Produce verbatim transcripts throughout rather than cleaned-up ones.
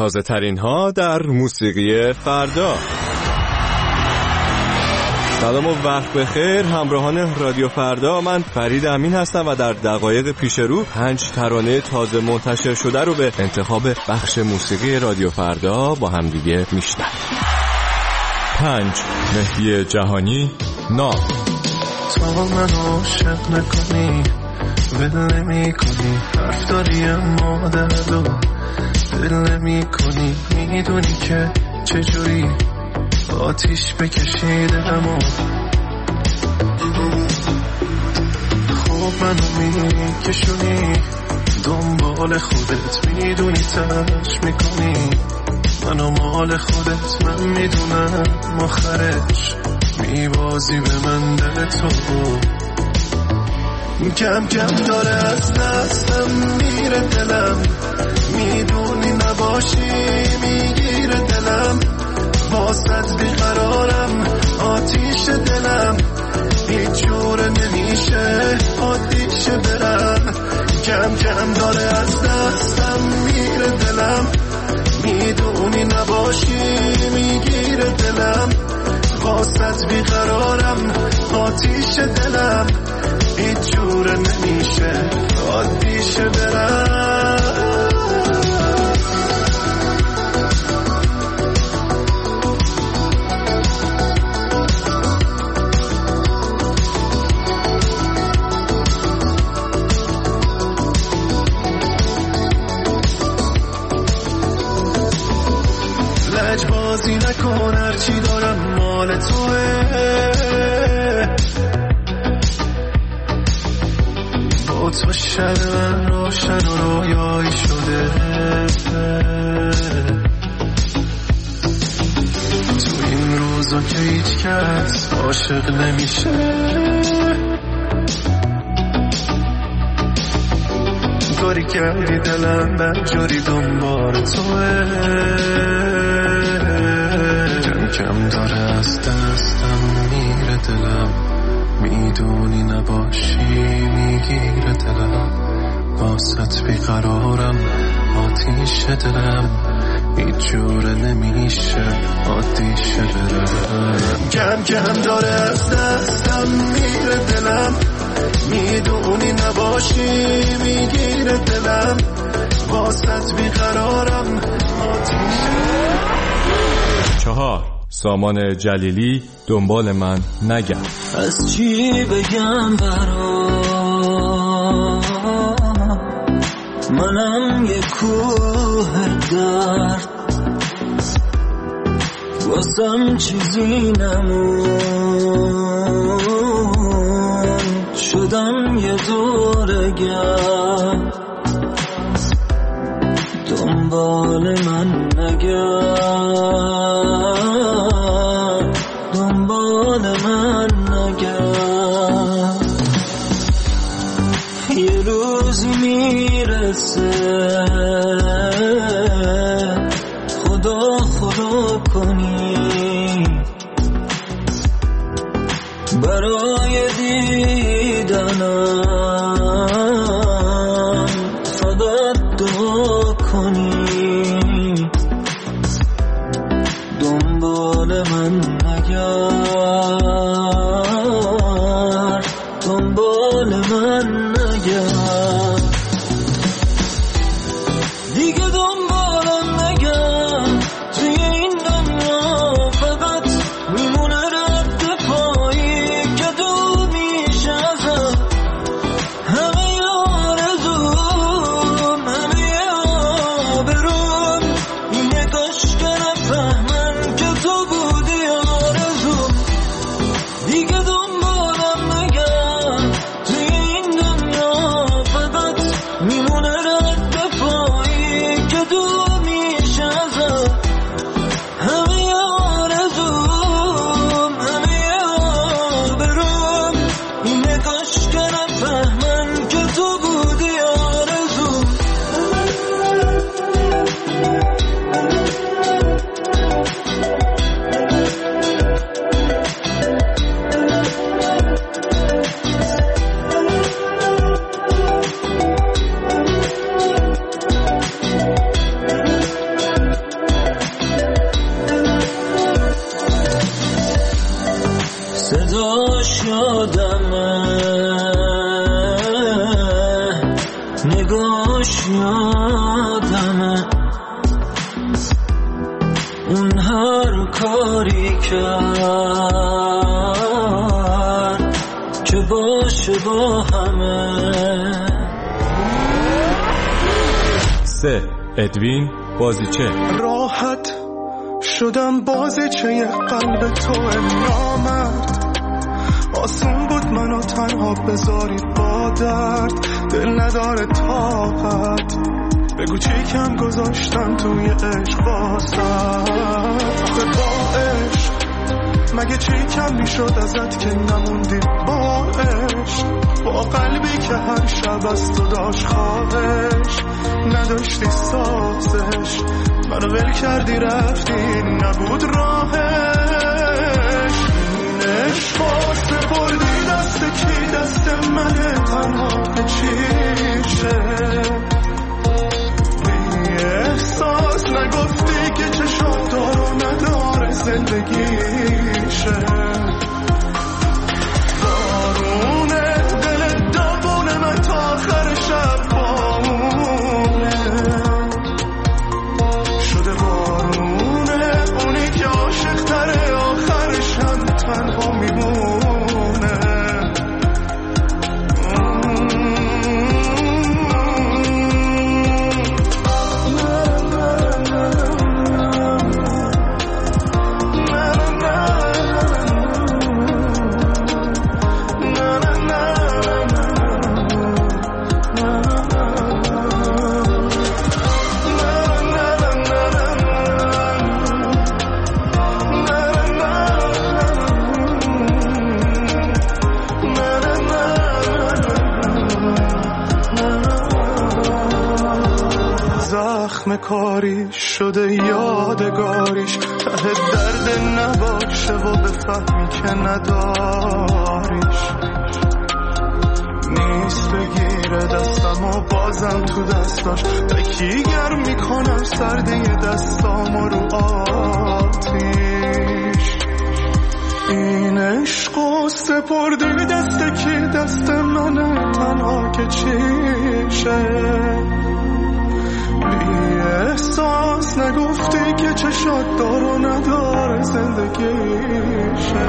تازه ترین ها در موسیقی فردا. سلام و وقت بخیر همراهان رادیو فردا، من فرید امین هستم و در دقایق پیش رو پنج ترانه تازه منتشر شده رو به انتخاب بخش موسیقی رادیو فردا با هم دیگه میشنویم. پنج، مهدی جهانی، نام. تا من عاشق نکنی ول نمی کنی، حرف داری اما دردو دل نمی کنی، میدونی که چجوری آتیش بکشیده همو خوب منو میکشونی دنبال خودت، میدونی ترش میکنی منو مال خودت، من میدونم آخرش میبازی به من دل تو، کم کم داره از دستم میره دلم، میدونی نباشی میگیره دلم، واسط بیقرارم آتیش دلم، هیچ جوره نمیشه عادیشه برم، کم کم داره از دستم میره دلم، میدونی نباشی میگیره دلم، واسط بیقرارم آتیش دلم، هیچ جوره نمیشه عادیشه برم. لجبازی نکن هرچی دارم مال توه، با تو شب من روشن و رویایی شده، تو این روزا که هیچ کس عاشق نمیشه، کاری کردی دلم بدجوری دنبال توه، کم کم داره از دستم میره دلم، میدونی نباشی میگیره دلم، واسط بیقرارم آتیش دلم، هیچ جوره نمیشه عادیشه برم، کم کم داره از دستم میره دلم، میدونی نباشی میگیره دلم، واسط بیقرارم آتیشه. چهار، سامان جلیلی، دنبال من نگرد. از چی بگم برات، منم یه کوه درد، واسم چیزی نمون، شدم یه دوره گرد، دنبال من نگرد، دنبال من نگرد، یه روزی میرسه خدا خدا کنی، برای دیدنم فقط دعا کنی، دنبال من نگرد، دنبال من نگرد، دیگه نگاش یادمه اون هر کاری کرد که باشه با همه. سه ادوین بازیچه. راحت شدم بازیچه قلب تو نامرد، آسون بود منو تنها بذاری با درد، دل نداره طاقت بگو چی کم گذاشتم توی عشق واسه. آخه با عشق مگه چی کم میشد ازت که نموندی با عشق، با قلبی که هر شب از تو داشت خواهش، نداشتی سازش منو ول کردی رفتی نبود راهش. این عشق واسه بردی دست کی دست منه تنها که چیشه، بی احساس نگفتی که چشم دارو نداره زندگیشه. بارونه دل دابونه من تا آخر شب بامونه شده، بارونه اونی که عاشق تره آخرش هم تنها میمونه. زخم کاری شده یادگاریش، ته درد نباشه و بفهمی که نداریش. نیست بگیره دستم و بازم تو دستاش تکیگر میکنم سردی دستام رو آتیش. این عشق و سپردی دست کی دست منه تنها که چیشه، احساس نگفتی که چشات دارو نداره زندگیشه.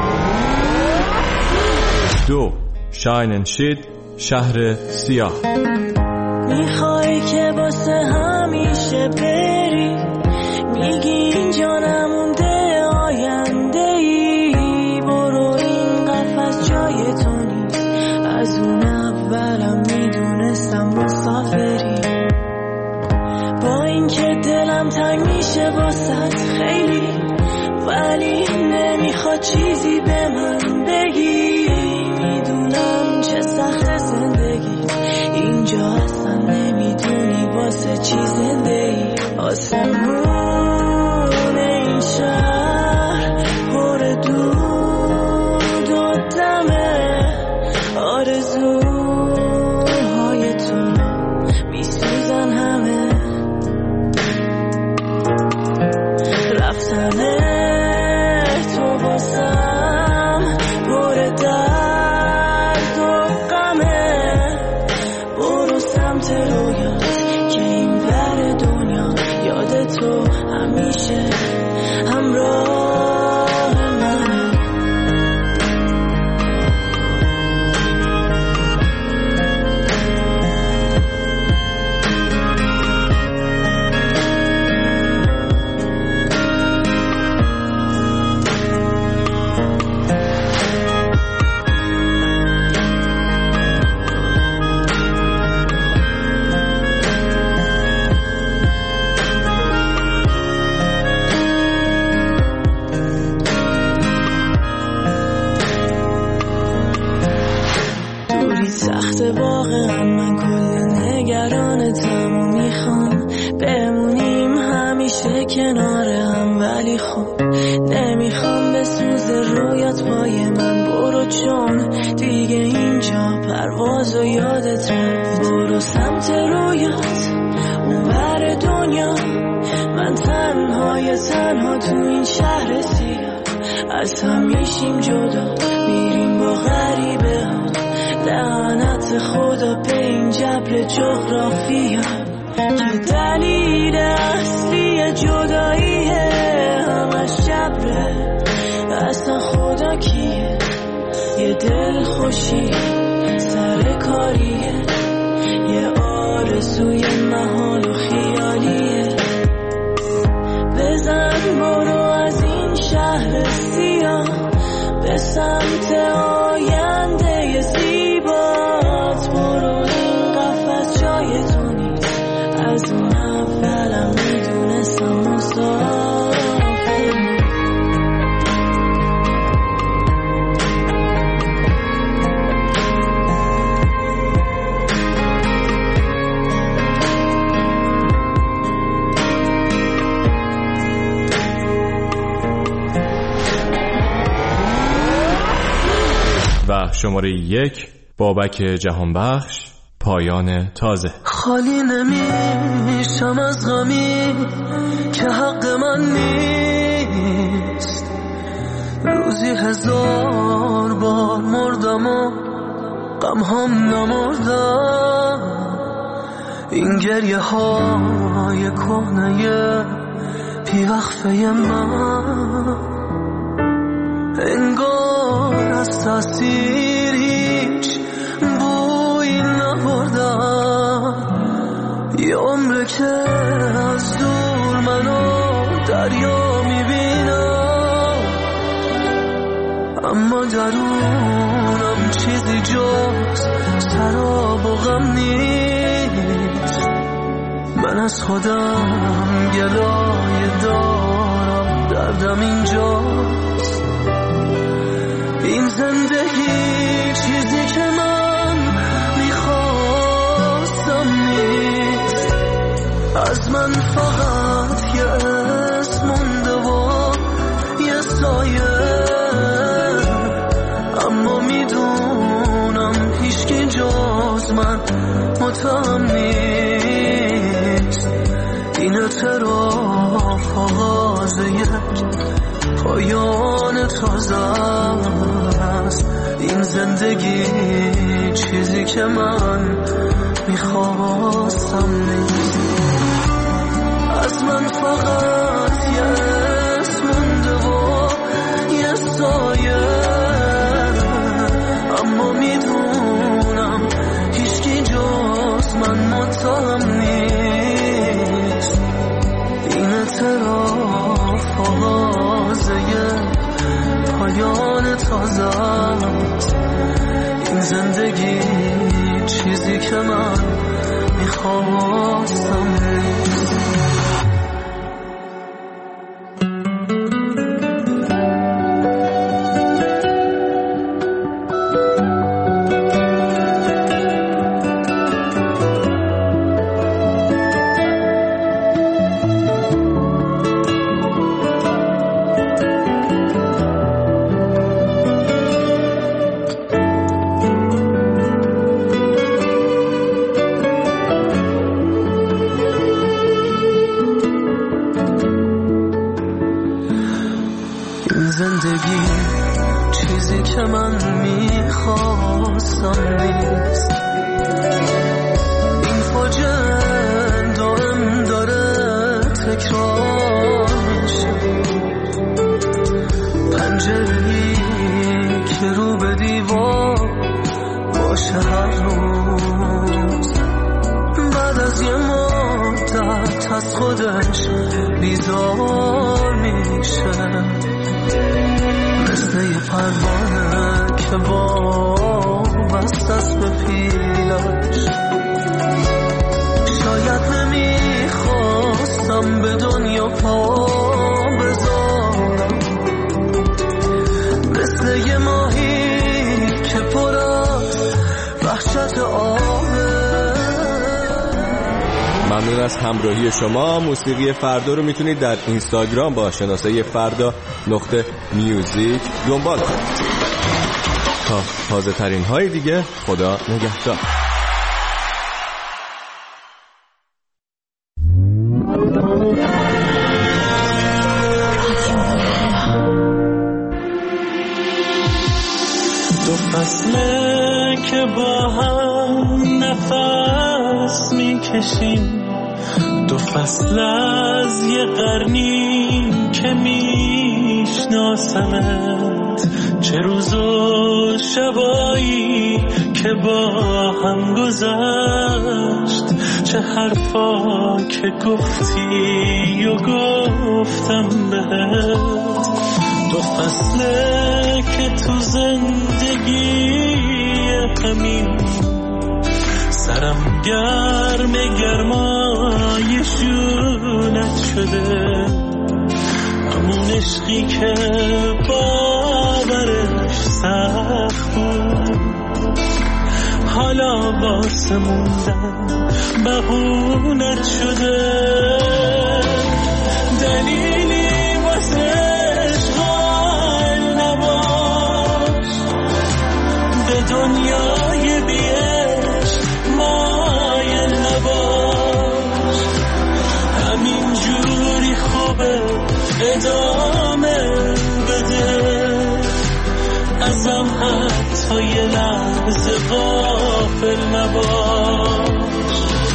دو شاین اند شید شهر سیاه. میخوای که واسه همیشه بری، میگی اینجا نمونده آینده ای، برو این قفس جای تو نیست، از اون اولم میدونستم مسافری. با این که دلم تنگ میشه واسط خیلی، ولی نمیخواد چیزی به من بگی. میدونم چه سخت زندگی اینجا، اصلا نمیدونی واسه چی زنده ای. آسمون این شهر پر دود و دمه، آرزوهای تو میسوزن همه. رفتنه تو واسم پر درد و غمه، برو سمت رویات که این ور دنیا یاد تو همیشه همراه منه. سخت واقعا، من کل نگرانتم و میخوام بمونیم همیشه کنار هم، ولی خب نمیخوام بسوز رویات پای من. برو چون دیگه اینجا پرواز و یادت رفت، برو سمت رویات اون ور دنیا. من تنهای تنها تو این شهر سیاه، از هم میشیم جدا، میریم با غریبه ها لعنت خدا به این جبل جغرافیا که دلیل اصلی جداییه همش جبره. اصلا خدا کیه؟ یه دل خوشی سر کاریه، یه آرزوی محال و خیالیه. بزن برو از این شهر سیاه به سمت آینده زیبات، برو این قفس جای تو نیست، از اون اولم میدونستم مسافر. و شماره یک، بابک جهانبخش، پایان تازه. خالی نمیشم از غمی که حق من نیست، روزی هزار بار مردم و غم هم نمردم. این گریه های کهنه بی وقفه من انگار از تاثیر هیچ بویی نبردم. یه عمره که از دور منو دریا میبینم، اما درونم چیزی جز سراب و غم نیست. من از خودم گلایه دارم، دردم اینجاست. این زندگی چیزی که من میخواستم نیست، از من فقط یه اسم مونده و یه سایه. اما میدونم هیچکی جز من متهم نیست. این اعتراف آغاز یک پایان تازه است. این زندگی چیزی که من میخواستم نیست، از من فقط یه اسم مونده و یه سایه. اما میدونم هیچکی جز من متهم نیست. این اعتراف آغازه پایان تازه است. این زندگی چیزی که من میخواستم نیست. زندگی چیزی که من میخواستم نیست. این فاجعه دائم داره تکرار میشه. پنجره‌ای که رو به دیوار باشه هر روز، بعد از یه مدت از خودش بیزار میشه. مثل یه پروانه که وابسته است به پیلش. شاید نمیخواستم به دنیا پا بذارم، مثل یه ماهی که پر از وحشت آبه. ممنون از همراهی شما. موسیقی فردا رو میتونید در اینستاگرام با شناسه فردا نقطه میوزیک دنبال کنید. تا تازه ترین های دیگه، خدا نگهدار. دو فصله که با بکشیم دو فصل از یه قرنی که میشناسمت، چه روز و شبایی که با هم گذشت، چه حرفا که گفتی و گفتم بهت. دو فصله که تو زندگی همین سرم گرم گرمای شونت شده، همون عشقی که باورش سخت بود حالا واسه موندن بهونت شده. دلیلی واسه اشغال نباش، به دنیای بیش مایل نباش، همین جوری خوبه ادامه بده، ازم حتی یه لحظه غافل نباش.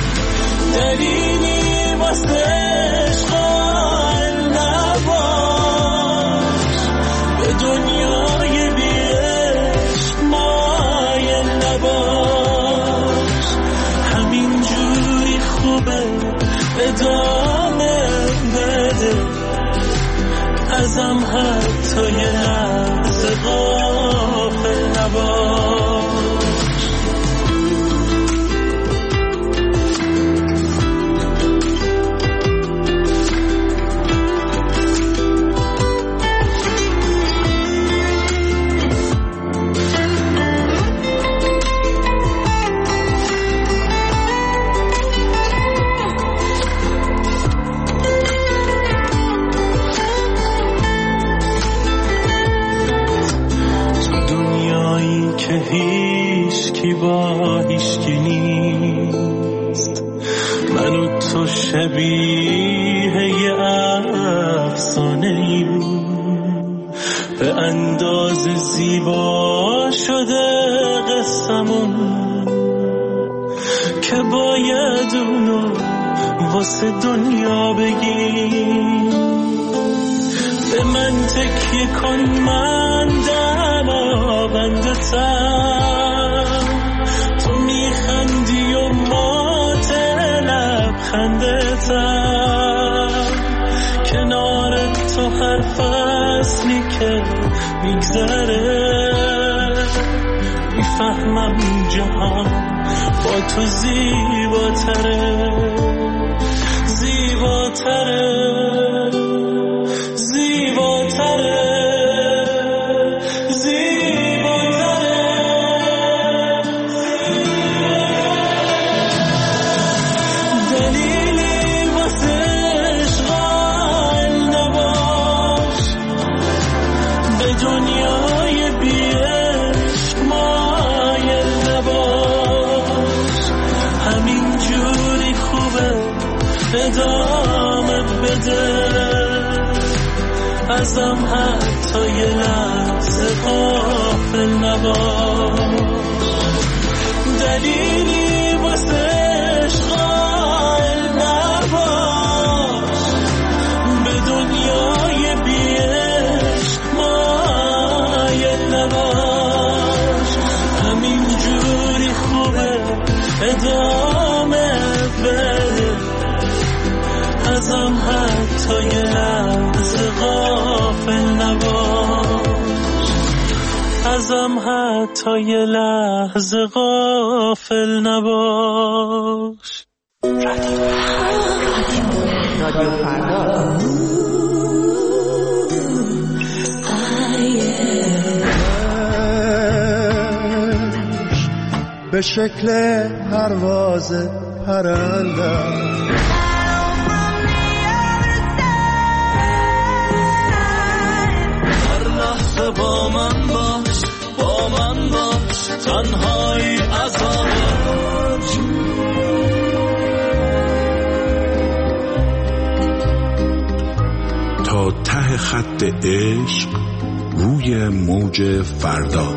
دلیلی واسه اشغال نباش، به دنیای بیش مایل نباش، همین جوری خوبه ادامه بده، ازم حتی یه لحظه غافل نباش. با هیچکی نیست، من و تو شبیه یه افسانه ایم، به اندازه زیبا شده قصمون که باید اونو واسه دنیا بگیم. به من تکیه کن، من دماغندتم، تو میخندی و ماتل لبخندتم، کنارت تو هر فصلی که میگذره میفهمم جهان با تو زیباتره، زیباتره، زیباتره. ادامه بده، ازم حتی یه لحظه غافل نباش. دلیلی واسه اشغال نباش، به دنیای بیش مایل نباش، همین جوری خوبه ادامه بده، ازم حتی یه لحظه غافل نباش، ازم حتی یه لحظه غافل نباش. رادیو فردا به شکل پرواز پرنده با من باش، با من باش، تنهایی عذابت. تا ته خط عشق روی موج فردا.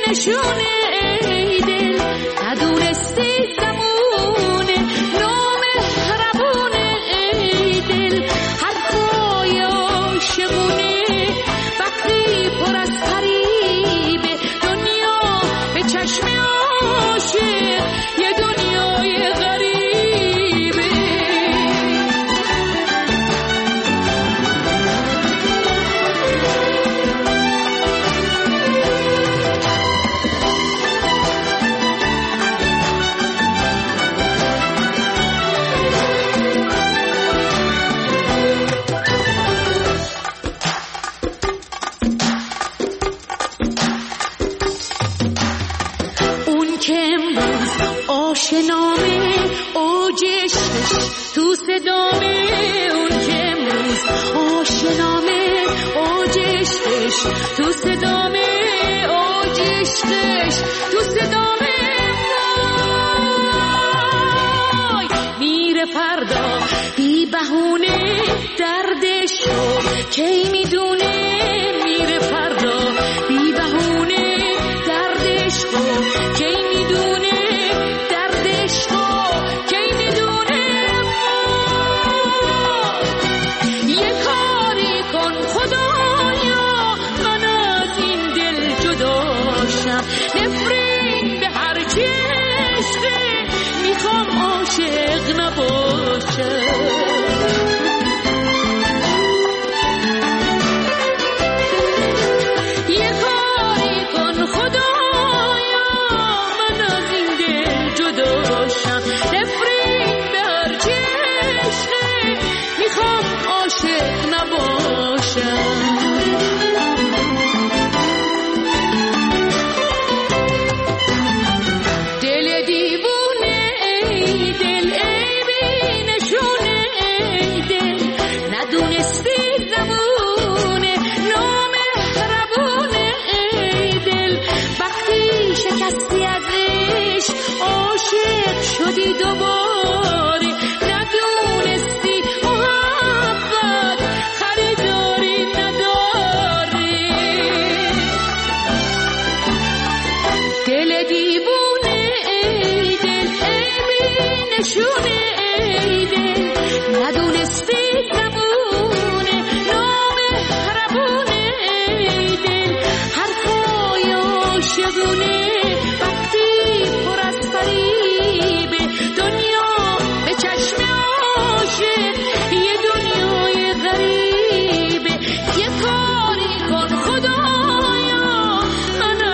نشونه ای دل ندونستی زمونه نامهربونه ای دل حرفای عاشقونه وقتی پر از فریبه دنیا به چشم عاشق یه دنیای غریبه. آشنامه اوجشش تو صدامه اون که امروز آشنامه اوجشش تو صدامه اوجشش تو صدامه وای میره فردا بی بهونه دردشو کی میدونه میره فردا بی بهونه دردشو کی میدونه نفرین به هر چشته میخوام عاشق نباشه. یه کاری کن خدایا من از این دل جداشم نفرین به هر چشته میخوام عاشق نباشم. عاشق شدی دوباره ندونستی محبت خریداری نداره. دل دیوونه ای دل ای نشونه ای دل ندونستی زبونه نامهربونه ای دل حرفای عاشقونه